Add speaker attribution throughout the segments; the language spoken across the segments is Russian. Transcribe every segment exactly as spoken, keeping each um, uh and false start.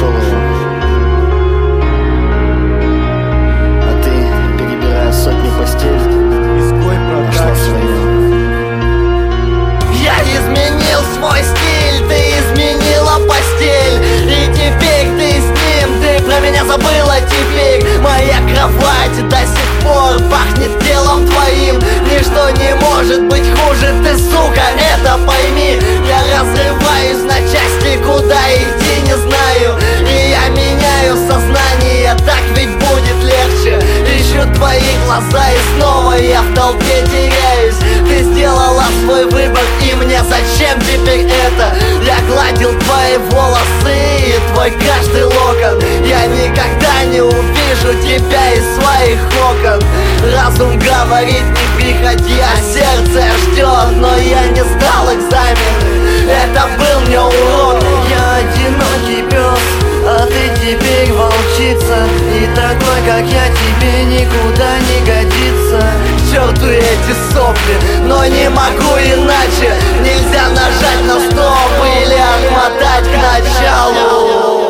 Speaker 1: нашел его, а ты, перебирая сотни постель, нашла свою.
Speaker 2: Я изменил свой стиль, ты изменила постель, и теперь ты с ним, ты про меня забыла теперь. Моя кровать до сих пор пахнет телом твоим. Ничто не может быть хуже, ты, сука, это пойми. Я разрываюсь на части, куда идти не знаю, и я меняю сознание, так ведь будет легче. Ищу твои глаза, и снова я в толпе теряюсь. Ты сделала свой выбор, и мне зачем теперь это? Я гладил твои волосы и твой каждый локон. Я никогда не увижу тебя из своих окон. Разум говорит, не приходи, а сердце ждет. Но я не сдал экзамены, это был мне урок.
Speaker 1: Я одинокий пес, а ты теперь волчица, и такой, как я, тебе никуда не годится.
Speaker 2: К черту эти сопли, но не могу иначе. Нельзя нажать на стоп или отмотать к началу.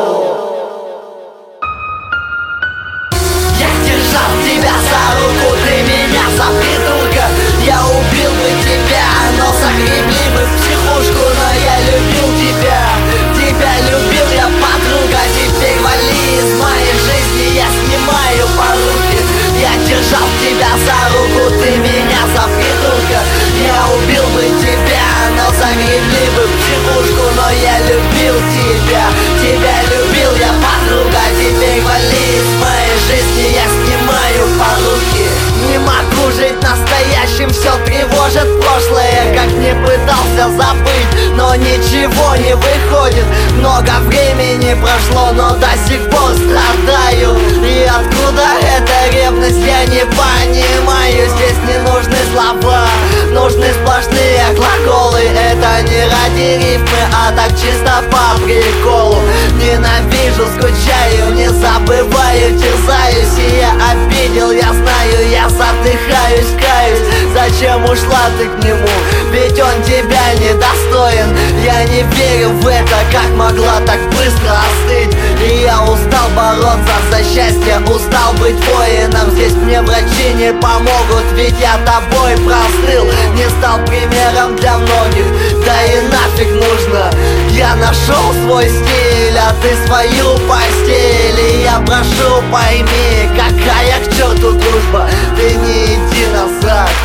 Speaker 2: Я держал тебя за руку, ты меня за придурка. Я убил бы тебя, но загребли бы в психушку. Но я любил тебя, тебя любил я, подруга. Теперь вали из моей жизни, я снимаю поруки. Я держал тебя за руку, ты меня за придурка. Я убил бы тебя, но загребли бы в психушку. Но я любил тебя, тебя любил я, подруга. Теперь вали из моей жизни, я снимаю поруки. Не могу жить настоящим, все тревожит прошлое. Как не пытался забыть, но ничего не выходит. Много времени прошло, но до сих пор страдаю. И откуда эта ревность, я не понимаю. Здесь не нужны слова, нужны сплошные глаголы. Это не ради рифмы, а так чисто по приколу. Ненавижу, скучаю, не забываю, терзаюсь. И я обидел, я знаю, я задыхаюсь, каюсь. Зачем ушла ты к нему? Ведь он тебя недостоин. Я не верю в это, как могла так быстро остыть. И я устал бороться за счастье, устал быть воином. Здесь мне врачи не помогут, ведь я тобой простыл. Не стал примером для многих, да и нафиг нужно. Я нашел свой стиль, а ты свою постель. И я прошу, пойми, какая к черту дружба. Ты не иди назад,